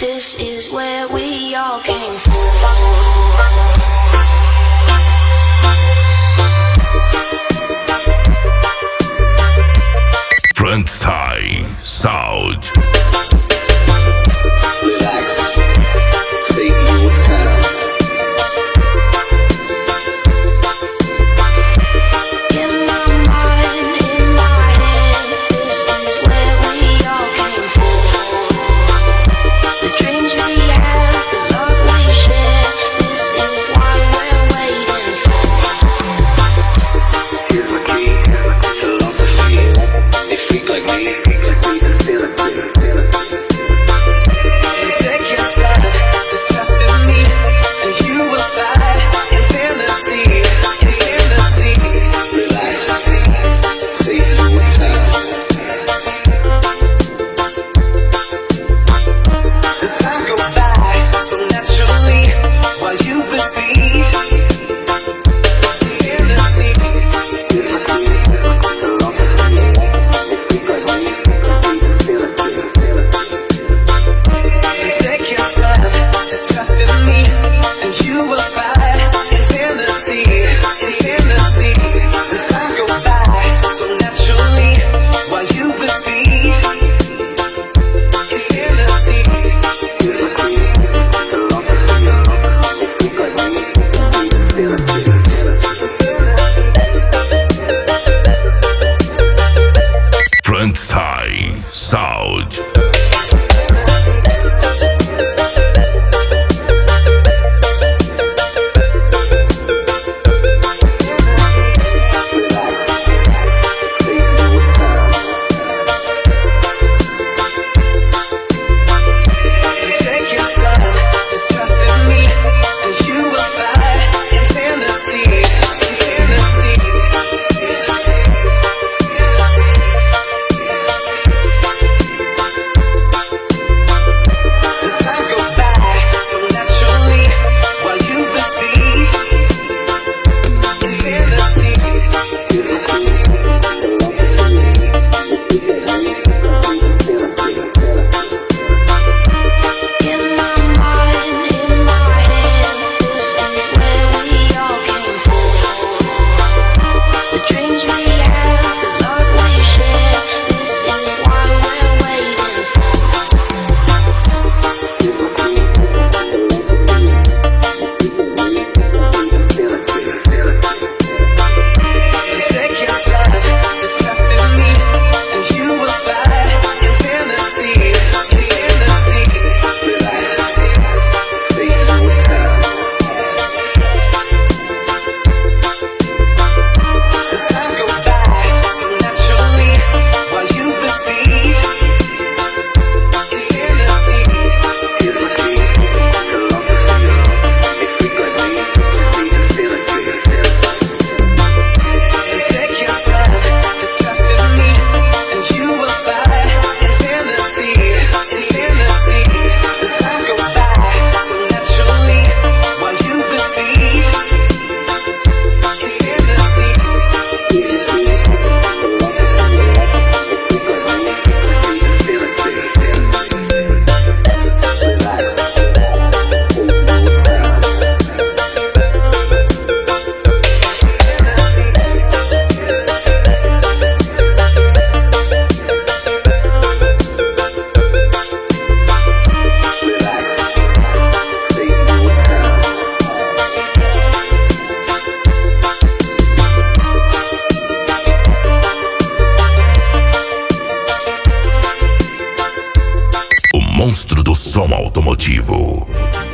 This is where we all came from. Front Thai Sound. Relax, take your time. In my mind, in my head, this is where we all came from. The dreams we have, the love we share, this is why we're waiting for. Here's my key, philosophy. A freak like me, feel it. Take your time to trust in me, and you will find infinity. Relax, take your time. The time goes by so naturally while you receive Take your time to trust in me, and you will find infinity. The time goes by so naturally while you receive Front Thai Sound. Take your time to trust in me, and you will find infinity. The time goes by so naturally while you receive In my mind, in my head, this is where we all came from. The dreams we have, the love we share, this is why we're waiting for. Take your time to trust in me, and you will find infinity. Relax, take your time. The time goes by so naturally while you receive infinity. Here's my key, philosophy. A freak like me, feel it. Take your time to trust in me, and you will find infinity. The time goes by so naturally while you receive O monstro do som automotivo.